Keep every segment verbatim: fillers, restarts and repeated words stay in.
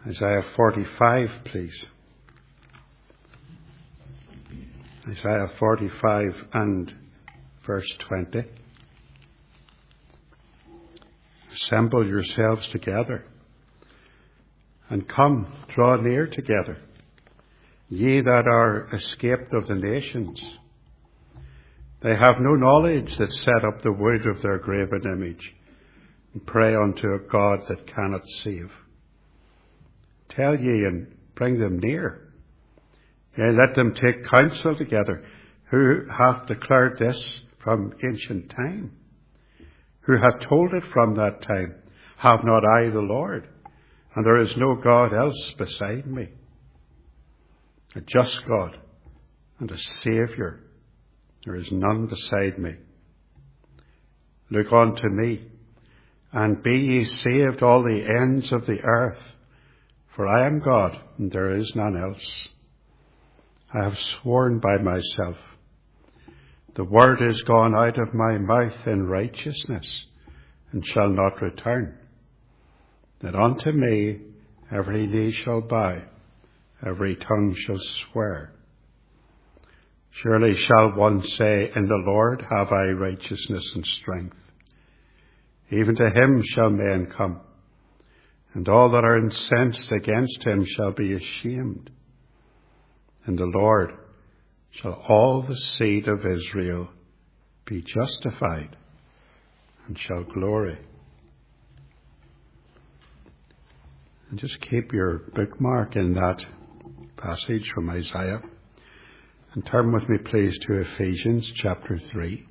Isaiah forty-five, please. Isaiah forty-five and verse twenty. Assemble yourselves together, and come, draw near together, ye that are escaped of the nations. They have no knowledge that set up the wood of their graven image, and pray unto a God that cannot save. Tell ye and bring them near. Yea, let them take counsel together. Who hath declared this from ancient time? Who hath told it from that time? Have not I the Lord? And there is no God else beside me. A just God and a Saviour. There is none beside me. Look unto me, and be ye saved all the ends of the earth. For I am God, and there is none else. I have sworn by myself. The word is gone out of my mouth in righteousness, and shall not return. That unto me every knee shall bow, every tongue shall swear. Surely shall one say, in the Lord have I righteousness and strength. Even to him shall men come, and all that are incensed against him shall be ashamed. In the Lord shall all the seed of Israel be justified, and shall glory. And just keep your bookmark in that passage from Isaiah. And turn with me, please, to Ephesians chapter three,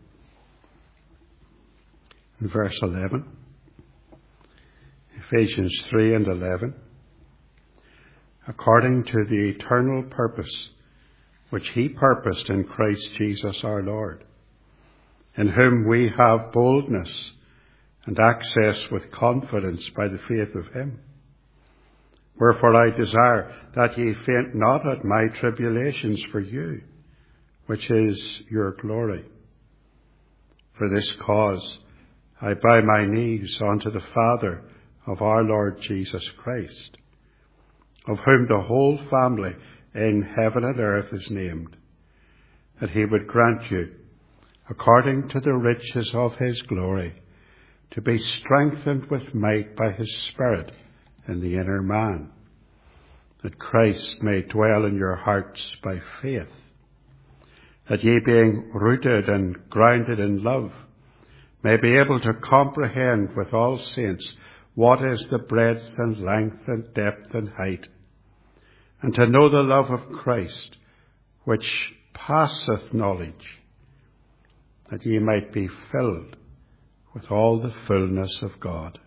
and verse eleven. Ephesians three and eleven. According to the eternal purpose which he purposed in Christ Jesus our Lord, in whom we have boldness and access with confidence by the faith of him. Wherefore I desire that ye faint not at my tribulations for you, which is your glory. For this cause I bow my knees unto the Father of our Lord Jesus Christ, of whom the whole family in heaven and earth is named, that he would grant you, according to the riches of his glory, to be strengthened with might by his Spirit in the inner man, that Christ may dwell in your hearts by faith, that ye being rooted and grounded in love, may be able to comprehend with all saints what is the breadth and length and depth and height, and to know the love of Christ, which passeth knowledge, that ye might be filled with all the fullness of God.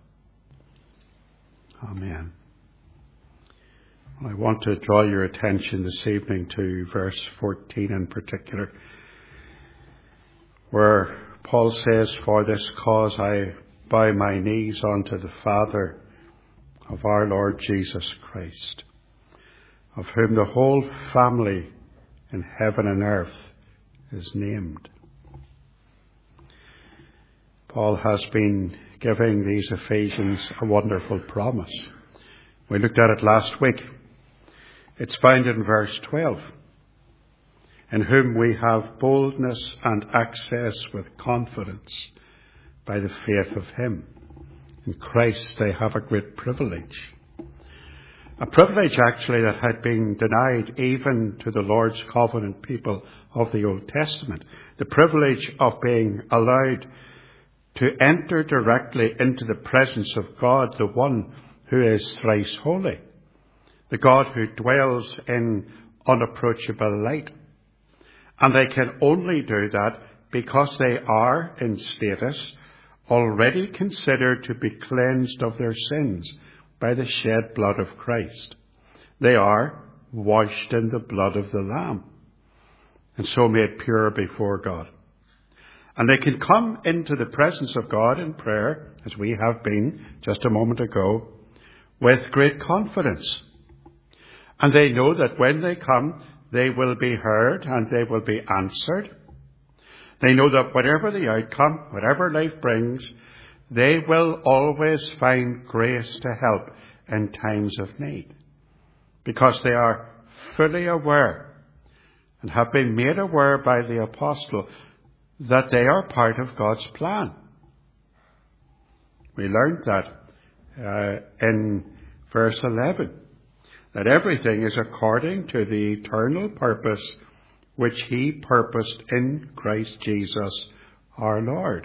Amen. I want to draw your attention this evening to verse fourteen in particular, where Paul says, for this cause I bow my knees unto the Father of our Lord Jesus Christ, of whom the whole family in heaven and earth is named. Paul has been giving these Ephesians a wonderful promise. We looked at it last week. It's found in verse twelve. In whom we have boldness and access with confidence by the faith of him. In Christ they have a great privilege. A privilege actually that had been denied even to the Lord's covenant people of the Old Testament. The privilege of being allowed to enter directly into the presence of God, the one who is thrice holy. The God who dwells in unapproachable light. And they can only do that because they are, in status, already considered to be cleansed of their sins by the shed blood of Christ. They are washed in the blood of the Lamb, and so made pure before God. And they can come into the presence of God in prayer, as we have been just a moment ago, with great confidence. And they know that when they come, they will be heard and they will be answered. They know that whatever the outcome, whatever life brings, they will always find grace to help in times of need, because they are fully aware and have been made aware by the apostle that they are part of God's plan. We learned that uh, in verse eleven, that everything is according to the eternal purpose which he purposed in Christ Jesus our Lord.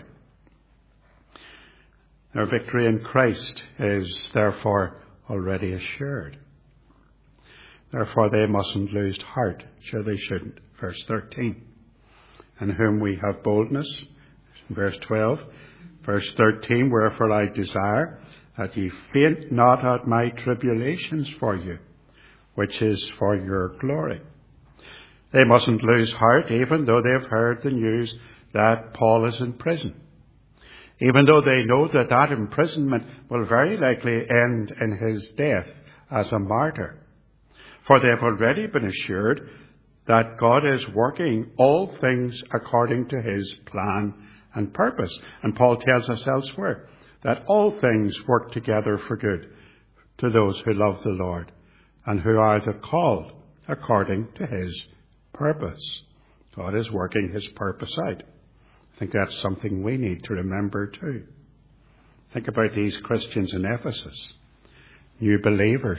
Their victory in Christ is therefore already assured. Therefore they mustn't lose heart. Sure they shouldn't. Verse thirteen. In whom we have boldness. Verse twelve. Verse thirteen. Wherefore I desire that ye faint not at my tribulations for you, which is for your glory. They mustn't lose heart, even though they've heard the news that Paul is in prison. Even though they know that that imprisonment will very likely end in his death as a martyr. For they have already been assured that God is working all things according to his plan and purpose. And Paul tells us elsewhere that all things work together for good to those who love the Lord and who are the called according to his purpose. God is working his purpose out. I think that's something we need to remember too. Think about these Christians in Ephesus, new believers.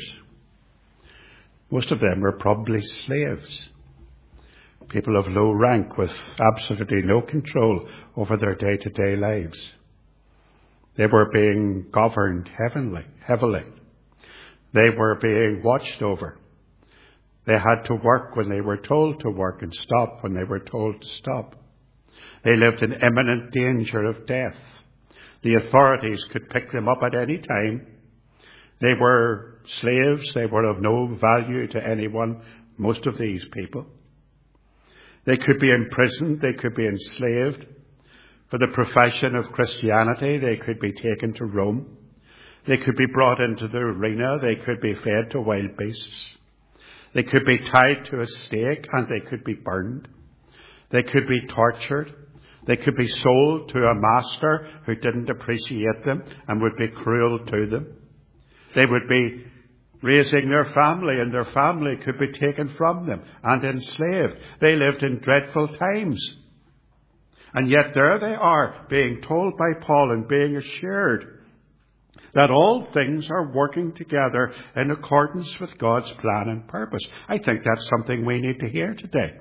Most of them were probably slaves, people of low rank with absolutely no control over their day-to-day lives. They were being governed heavily, heavily. They were being watched over. They had to work when they were told to work and stop when they were told to stop. They lived in imminent danger of death. The authorities could pick them up at any time. They were slaves. They were of no value to anyone, most of these people. They could be imprisoned. They could be enslaved. For the profession of Christianity, they could be taken to Rome. They could be brought into the arena. They could be fed to wild beasts. They could be tied to a stake and they could be burned. They could be tortured. They could be sold to a master who didn't appreciate them and would be cruel to them. They would be raising their family, and their family could be taken from them and enslaved. They lived in dreadful times. And yet there they are, being told by Paul and being assured that all things are working together in accordance with God's plan and purpose. I think that's something we need to hear today.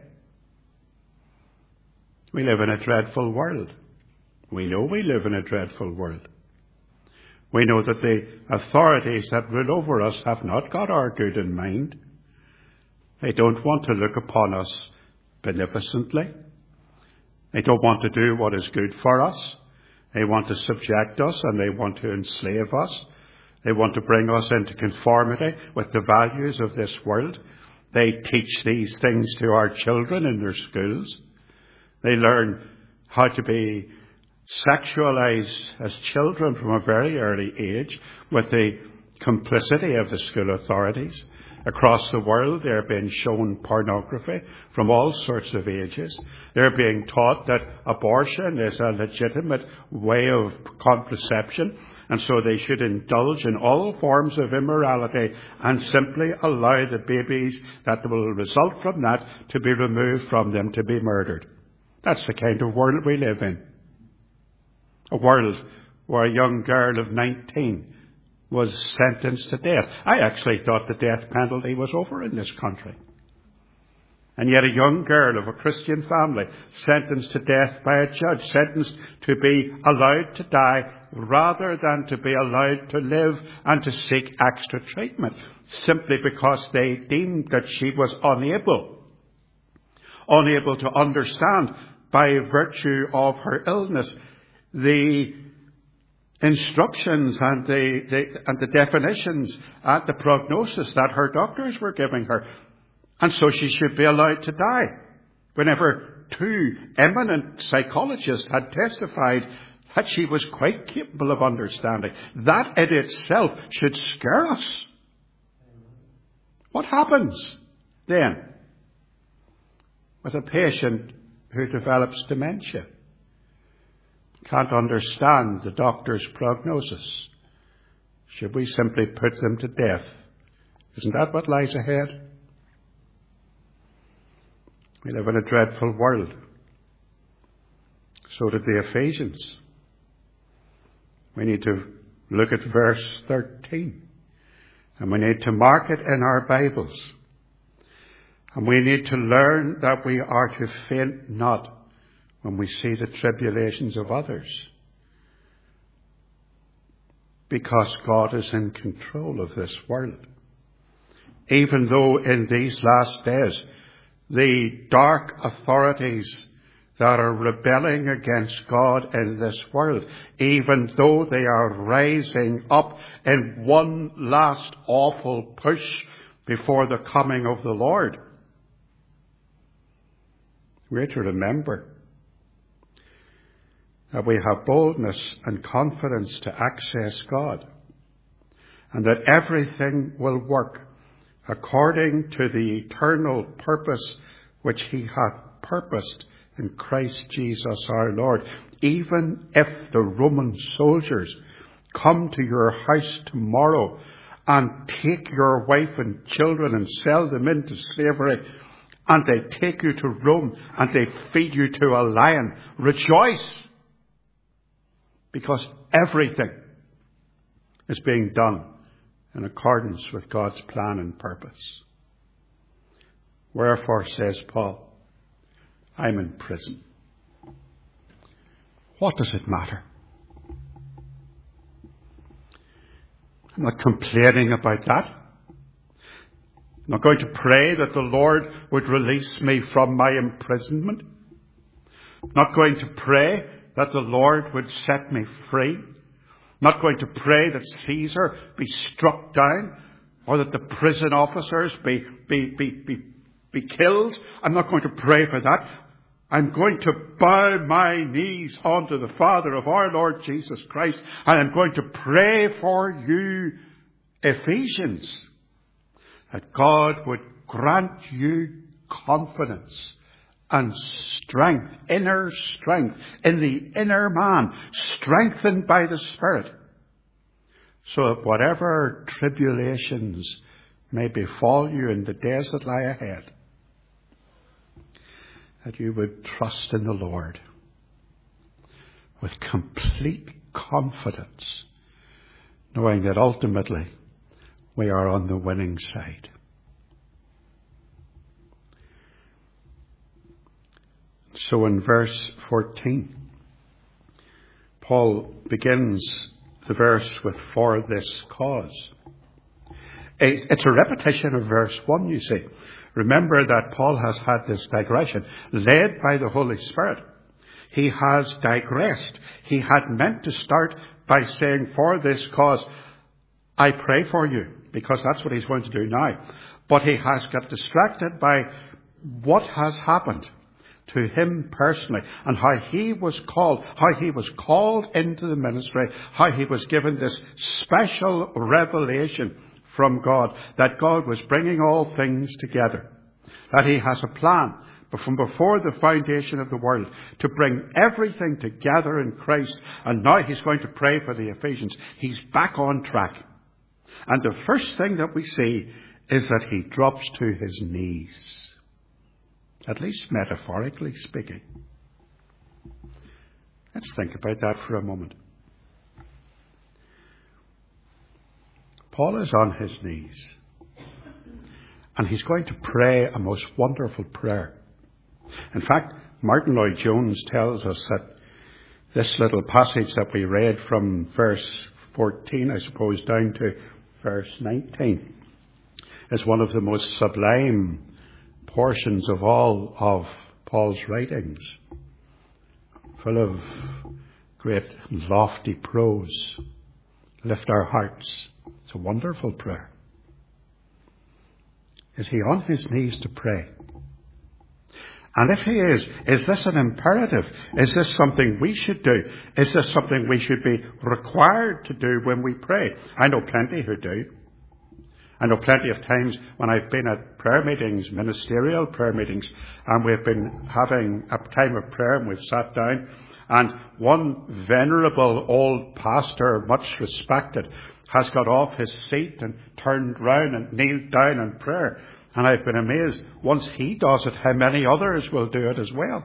We live in a dreadful world. We know we live in a dreadful world. We know that the authorities that rule over us have not got our good in mind. They don't want to look upon us beneficently. They don't want to do what is good for us. They want to subject us and they want to enslave us. They want to bring us into conformity with the values of this world. They teach these things to our children in their schools. They learn how to be sexualized as children from a very early age with the complicity of the school authorities. Across the world, they're being shown pornography from all sorts of ages. They're being taught that abortion is a legitimate way of contraception, and so they should indulge in all forms of immorality and simply allow the babies that will result from that to be removed from them, to be murdered. That's the kind of world we live in. A world where a young girl of nineteen was sentenced to death. I actually thought the death penalty was over in this country. And yet a young girl of a Christian family sentenced to death by a judge, sentenced to be allowed to die rather than to be allowed to live and to seek extra treatment, simply because they deemed that she was unable, unable to understand by virtue of her illness the instructions and the, the and the definitions and the prognosis that her doctors were giving her. And so she should be allowed to die. Whenever two eminent psychologists had testified that she was quite capable of understanding. That in itself should scare us. What happens then with a patient who develops dementia? Can't understand the doctor's prognosis. Should we simply put them to death? Isn't that what lies ahead? We live in a dreadful world. So did the Ephesians. We need to look at verse thirteen. And we need to mark it in our Bibles. And we need to learn that we are to faint not when we see the tribulations of others. Because God is in control of this world. Even though in these last days, the dark authorities that are rebelling against God in this world, even though they are rising up in one last awful push before the coming of the Lord, we're to remember that we have boldness and confidence to access God, and that everything will work according to the eternal purpose which he hath purposed in Christ Jesus our Lord. Even if the Roman soldiers come to your house tomorrow and take your wife and children and sell them into slavery, and they take you to Rome and they feed you to a lion, rejoice, because everything is being done in accordance with God's plan and purpose. Wherefore, says Paul, I'm in prison. What does it matter? I'm not complaining about that. I'm not going to pray that the Lord would release me from my imprisonment. I'm not going to pray that the Lord would set me free. I'm not going to pray that Caesar be struck down or that the prison officers be, be, be, be, be killed. I'm not going to pray for that. I'm going to bow my knees unto the Father of our Lord Jesus Christ, and I'm going to pray for you, Ephesians, that God would grant you confidence and strength, inner strength, in the inner man, strengthened by the Spirit, so that whatever tribulations may befall you in the days that lie ahead, that you would trust in the Lord with complete confidence, knowing that ultimately we are on the winning side. So in verse fourteen, Paul begins the verse with "for this cause." It's a repetition of verse one, you see. Remember that Paul has had this digression, led by the Holy Spirit. He has digressed. He had meant to start by saying, "For this cause, I pray for you," because that's what he's going to do now. But he has got distracted by what has happened to him personally, and how he was called, how he was called into the ministry, how he was given this special revelation from God, that God was bringing all things together, that he has a plan but from before the foundation of the world to bring everything together in Christ. And now he's going to pray for the Ephesians. He's back on track. And the first thing that we see is that he drops to his knees, at least metaphorically speaking. Let's think about that for a moment. Paul is on his knees, and he's going to pray a most wonderful prayer. In fact, Martin Lloyd-Jones tells us that this little passage that we read from verse fourteen, I suppose, down to verse nineteen, is one of the most sublime portions of all of Paul's writings, full of great lofty prose. Lift our hearts. It's a wonderful prayer. Is he on his knees to pray? And if he is, is this an imperative? Is this something we should do? Is this something we should be required to do when we pray? I know plenty who do. I know plenty of times when I've been at prayer meetings, ministerial prayer meetings, and we've been having a time of prayer and we've sat down, and one venerable old pastor, much respected, has got off his seat and turned round and kneeled down in prayer. And I've been amazed, once he does it, how many others will do it as well.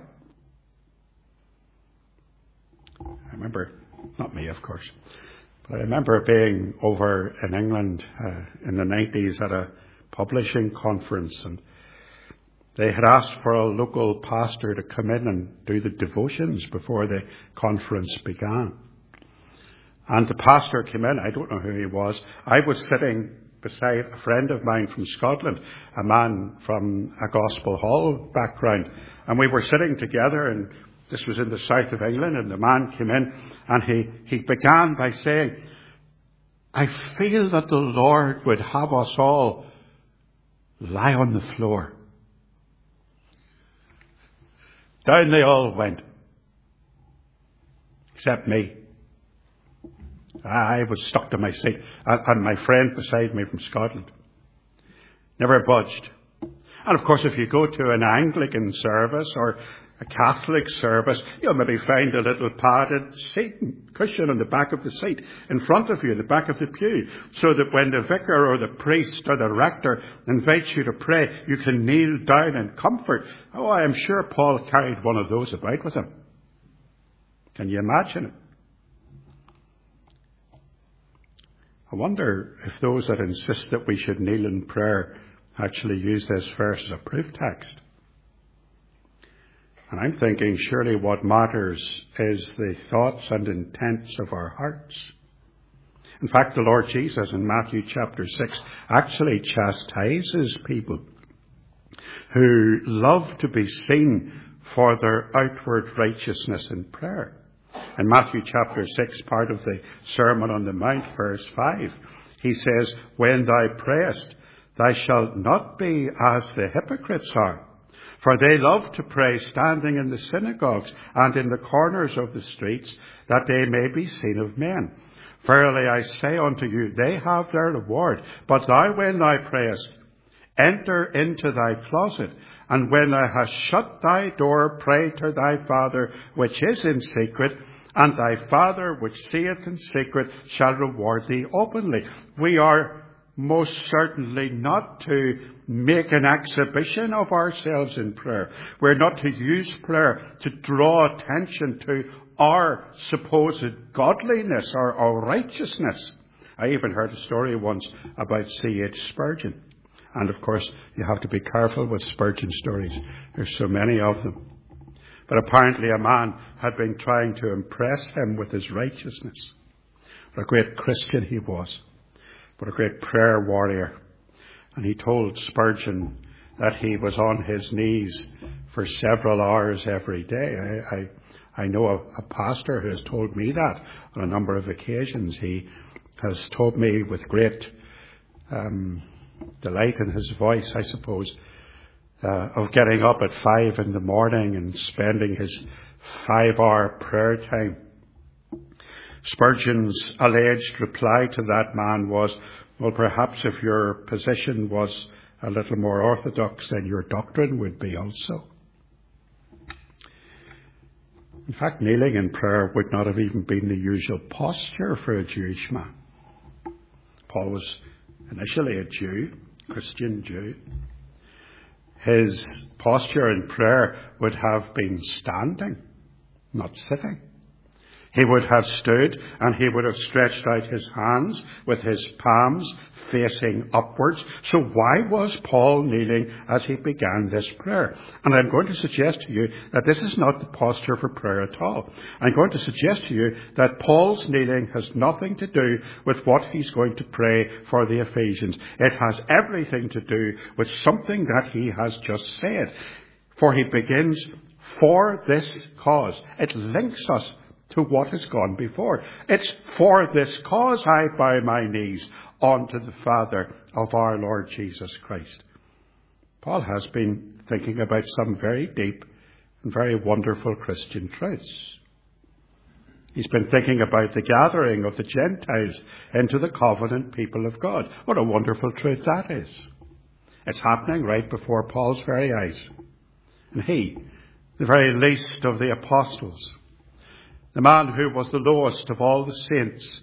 I remember, not me of course, but I remember being over in England uh, in the nineties at a publishing conference, and they had asked for a local pastor to come in and do the devotions before the conference began. And the pastor came in. I don't know who he was. I was sitting beside a friend of mine from Scotland, a man from a Gospel Hall background. And we were sitting together, and this was in the south of England, and the man came in and he, he began by saying, I feel that the Lord would have us all lie on the floor. Down they all went. Except me. I was stuck to my seat. And my friend beside me from Scotland never budged. And of course, if you go to an Anglican service or a Catholic service, you'll maybe find a little padded seat and cushion on the back of the seat in front of you, the back of the pew, so that when the vicar or the priest or the rector invites you to pray, you can kneel down in comfort. Oh, I am sure Paul carried one of those about with him. Can you imagine it? I wonder if those that insist that we should kneel in prayer actually use this verse as a proof text. And I'm thinking surely what matters is the thoughts and intents of our hearts. In fact, the Lord Jesus in Matthew chapter six actually chastises people who love to be seen for their outward righteousness in prayer. In Matthew chapter six, part of the Sermon on the Mount, verse five, he says, when thou prayest, thou shalt not be as the hypocrites are. For they love to pray standing in the synagogues and in the corners of the streets, that they may be seen of men. Verily I say unto you, they have their reward. But thou, when thou prayest, enter into thy closet, and when thou hast shut thy door, pray to thy Father which is in secret, and thy Father which seeth in secret shall reward thee openly. We are most certainly not to make an exhibition of ourselves in prayer. We're not to use prayer to draw attention to our supposed godliness or our righteousness. I even heard a story once about C H Spurgeon. And of course, you have to be careful with Spurgeon stories. There's so many of them. But apparently a man had been trying to impress him with his righteousness. What a great Christian he was. What a great prayer warrior. And he told Spurgeon that he was on his knees for several hours every day. I, I, I know a, a pastor who has told me that on a number of occasions. He has told me with great um, delight in his voice, I suppose, uh, of getting up at five in the morning and spending his five-hour prayer time. Spurgeon's alleged reply to that man was, well, perhaps if your position was a little more orthodox, then your doctrine would be also. In fact, kneeling in prayer would not have even been the usual posture for a Jewish man. Paul was initially a Jew, Christian Jew. His posture in prayer would have been standing, not sitting. He would have stood and he would have stretched out his hands with his palms facing upwards. So why was Paul kneeling as he began this prayer? And I'm going to suggest to you that this is not the posture for prayer at all. I'm going to suggest to you that Paul's kneeling has nothing to do with what he's going to pray for the Ephesians. It has everything to do with something that he has just said. For he begins, for this cause. It links us to what has gone before. It's for this cause I bow my knees unto the Father of our Lord Jesus Christ. Paul has been thinking about some very deep and very wonderful Christian truths. He's been thinking about the gathering of the Gentiles into the covenant people of God. What a wonderful truth that is. It's happening right before Paul's very eyes. And he, the very least of the apostles, the man who was the lowest of all the saints,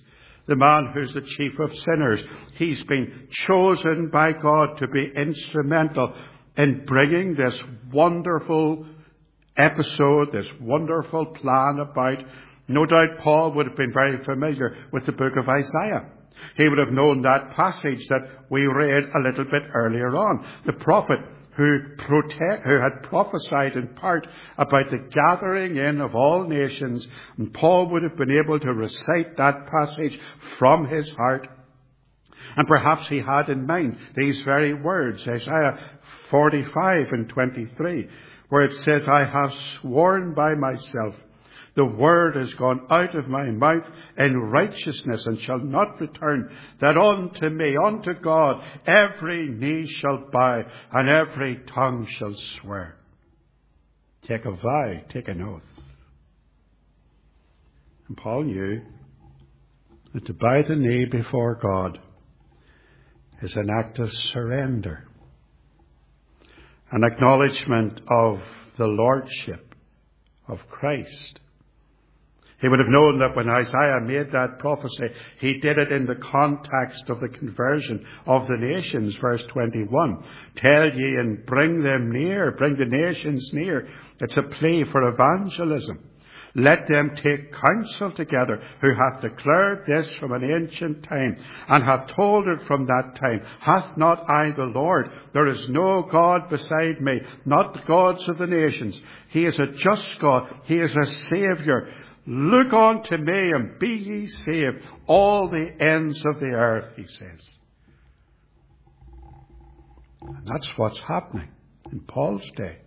the man who's the chief of sinners. He's been chosen by God to be instrumental in bringing this wonderful episode, this wonderful plan about. No doubt Paul would have been very familiar with the book of Isaiah. He would have known that passage that we read a little bit earlier on. The prophet who, prote- who had prophesied in part about the gathering in of all nations. And Paul would have been able to recite that passage from his heart. And perhaps he had in mind these very words, Isaiah forty-five and twenty-three, where it says, I have sworn by myself, the word has gone out of my mouth in righteousness and shall not return, that unto me, unto God, every knee shall bow and every tongue shall swear. Take a vow, take an oath. And Paul knew that to bow the knee before God is an act of surrender, an acknowledgement of the lordship of Christ. He would have known that when Isaiah made that prophecy, he did it in the context of the conversion of the nations, verse twenty-one. Tell ye and bring them near, bring the nations near. It's a plea for evangelism. Let them take counsel together, who hath declared this from an ancient time, and hath told it from that time. Hath not I the Lord? There is no God beside me, not the gods of the nations. He is a just God. He is a Saviour. Look on to me and be ye saved, all the ends of the earth, he says. And that's what's happening in Paul's day.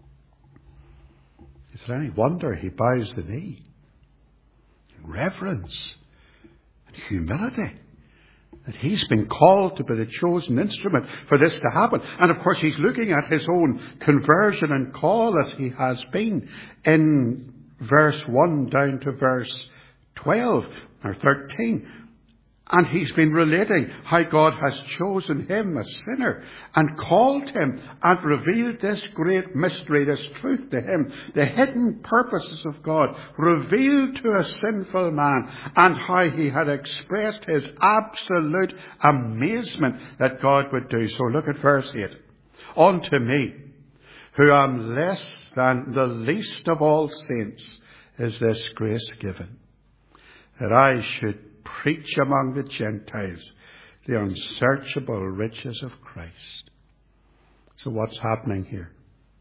Is there any wonder he bows the knee in reverence and humility? That he's been called to be the chosen instrument for this to happen. And of course he's looking at his own conversion and call as he has been in verse one down to verse twelve or thirteen. And he's been relating how God has chosen him, a sinner, and called him and revealed this great mystery, this truth to him, the hidden purposes of God revealed to a sinful man, and how he had expressed his absolute amazement that God would do so. Look at verse eight. Unto me, who am less than the least of all saints, is this grace given, that I should preach among the Gentiles the unsearchable riches of Christ. So what's happening here?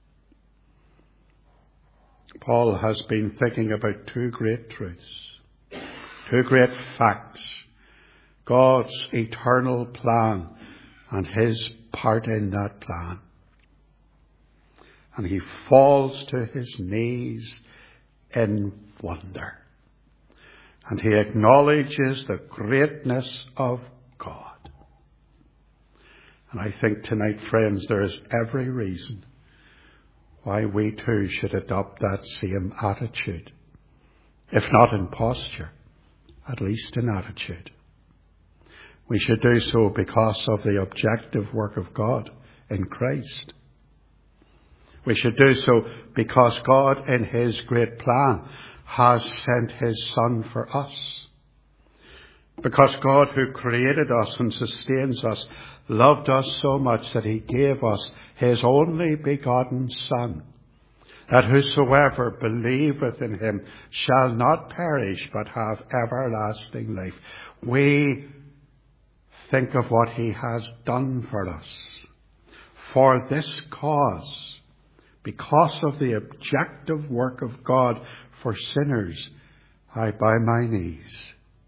Paul has been thinking about two great truths, two great facts, God's eternal plan and his part in that plan. And he falls to his knees in wonder. And he acknowledges the greatness of God. And I think tonight, friends, there is every reason why we too should adopt that same attitude. If not in posture, at least in attitude. We should do so because of the objective work of God in Christ. We should do so because God, in his great plan, has sent his Son for us. Because God, who created us and sustains us, loved us so much that he gave us his only begotten Son, that whosoever believeth in him shall not perish but have everlasting life. We think of what he has done for us. For this cause, because of the objective work of God for sinners, I bow my knees.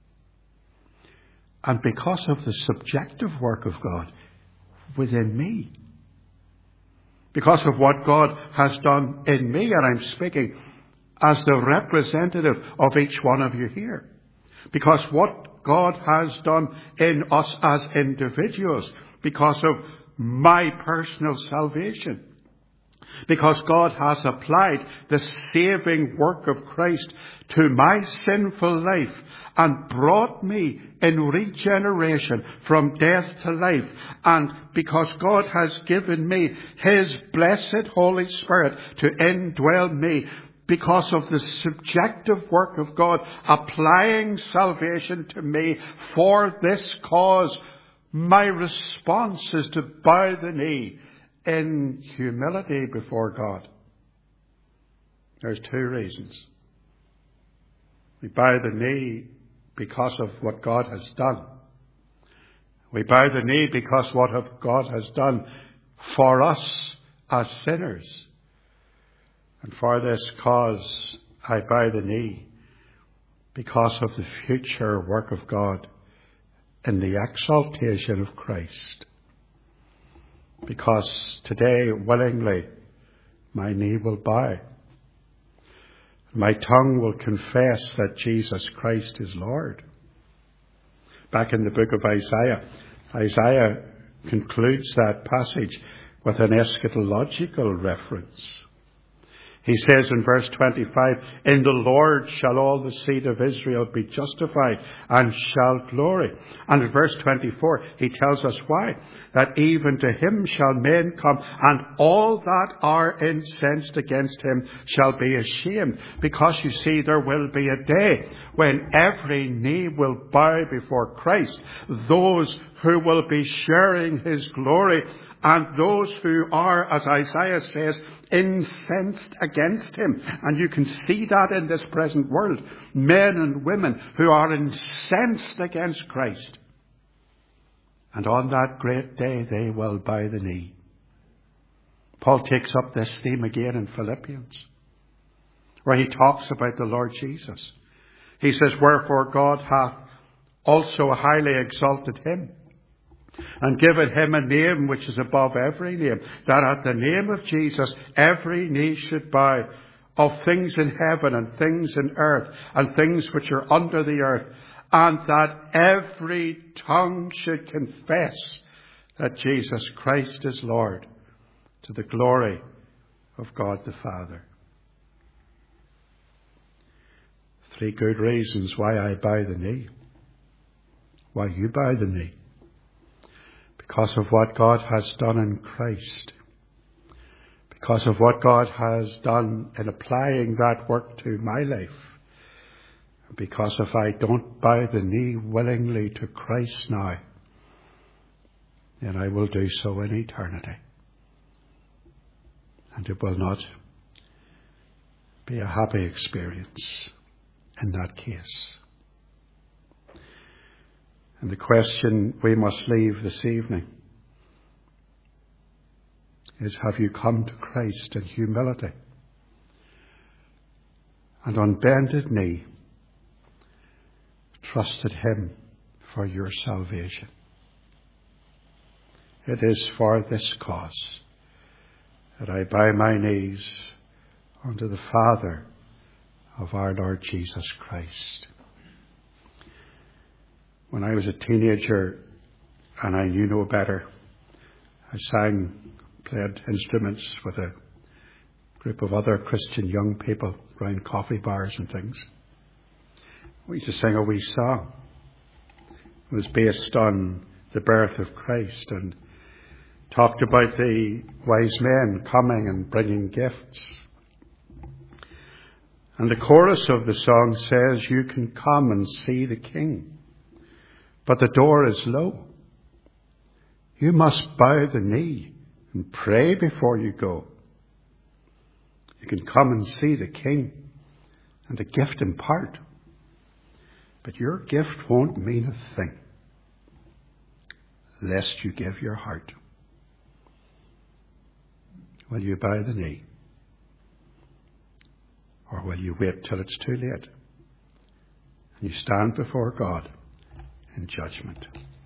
And because of the subjective work of God within me, because of what God has done in me, and I'm speaking as the representative of each one of you here, because what God has done in us as individuals, because of my personal salvation, because God has applied the saving work of Christ to my sinful life and brought me in regeneration from death to life. And because God has given me his blessed Holy Spirit to indwell me, because of the subjective work of God applying salvation to me for this cause, my response is to bow the knee in humility before God. There's two reasons. We bow the knee because of what God has done. We bow the knee because what God has done for us as sinners. And for this cause, I bow the knee because of the future work of God in the exaltation of Christ. Because today, willingly, my knee will bow. My tongue will confess that Jesus Christ is Lord. Back in the book of Isaiah, Isaiah concludes that passage with an eschatological reference. He says in verse twenty-five, "In the Lord shall all the seed of Israel be justified and shall glory." And in verse twenty-four, he tells us why. That even to him shall men come, and all that are incensed against him shall be ashamed. Because you see, there will be a day when every knee will bow before Christ. Those who will be sharing his glory, and those who are, as Isaiah says, incensed against him. And you can see that in this present world. Men and women who are incensed against Christ. And on that great day, they will bow the knee. Paul takes up this theme again in Philippians, where he talks about the Lord Jesus. He says, "Wherefore God hath also highly exalted him, and given him a name which is above every name, that at the name of Jesus every knee should bow, of things in heaven and things in earth and things which are under the earth, and that every tongue should confess that Jesus Christ is Lord, to the glory of God the Father." Three good reasons why I bow the knee. Why you bow the knee. Because of what God has done in Christ. Because of what God has done in applying that work to my life. Because if I don't bow the knee willingly to Christ now, then I will do so in eternity. And it will not be a happy experience in that case. And the question we must leave this evening is, have you come to Christ in humility and on bended knee trusted him for your salvation? It is for this cause that I bow my knees unto the Father of our Lord Jesus Christ. When I was a teenager and I knew no better, I sang, played instruments with a group of other Christian young people around coffee bars and things. We used to sing a wee song. It was based on the birth of Christ and talked about the wise men coming and bringing gifts. And the chorus of the song says, "You can come and see the King, but the door is low. You must bow the knee and pray before you go. You can come and see the King and the gift impart, but your gift won't mean a thing lest you give your heart." Will you bow the knee? Or will you wait till it's too late and you stand before God in judgment?